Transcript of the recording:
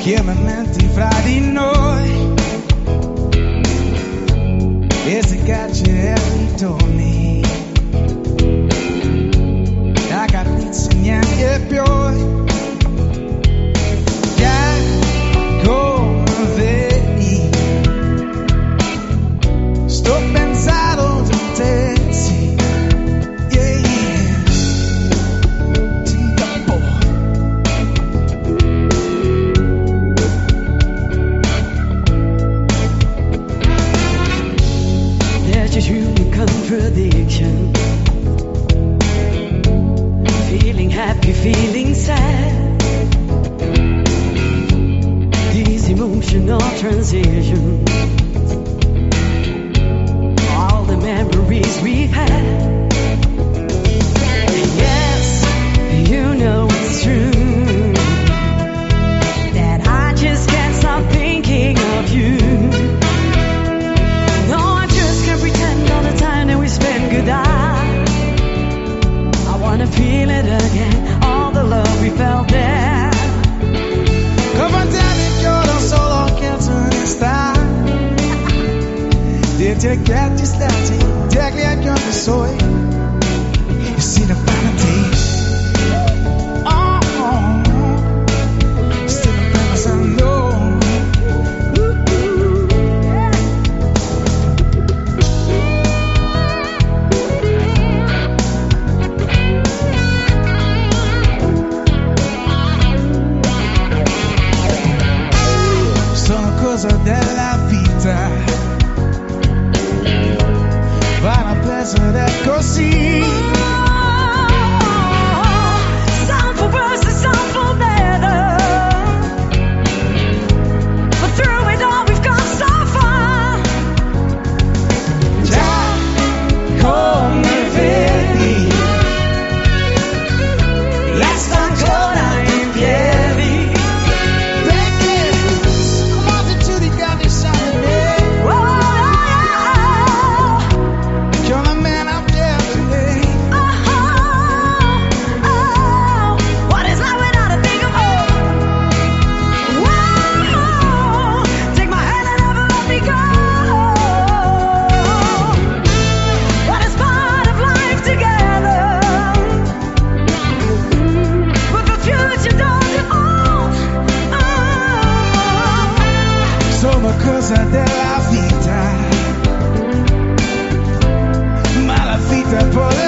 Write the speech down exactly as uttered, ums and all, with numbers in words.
che mi menti fra di noi e se cacci e ritorni a capricci niente più che come vedi sto pensando di te sì yeah yeah ti capo there's just human contradiction feeling happy feeling sad these emotional transitions all the memories we've had yes you know it's true that I just can't stop thinking of you no I just can't pretend all the time that we spend goodbye I wanna feel it again all the love we felt there come on damn it io non solo che tu ne stai did you get this starting exactly like you're the soy you see the vanity oh, oh, oh. Still the promise I know sono cose della vita vanno prese così some for worse and some for better but through it all we've gone so far già come vedi resta ancora in piedi perché amate giudicare sangue you're the man I'm there today oh, oh, oh. What is life without a thing of hope whoa. Take my hand and never let me go what is part of life together with the future don't hold oh. Sono cose della vita ma la vita poi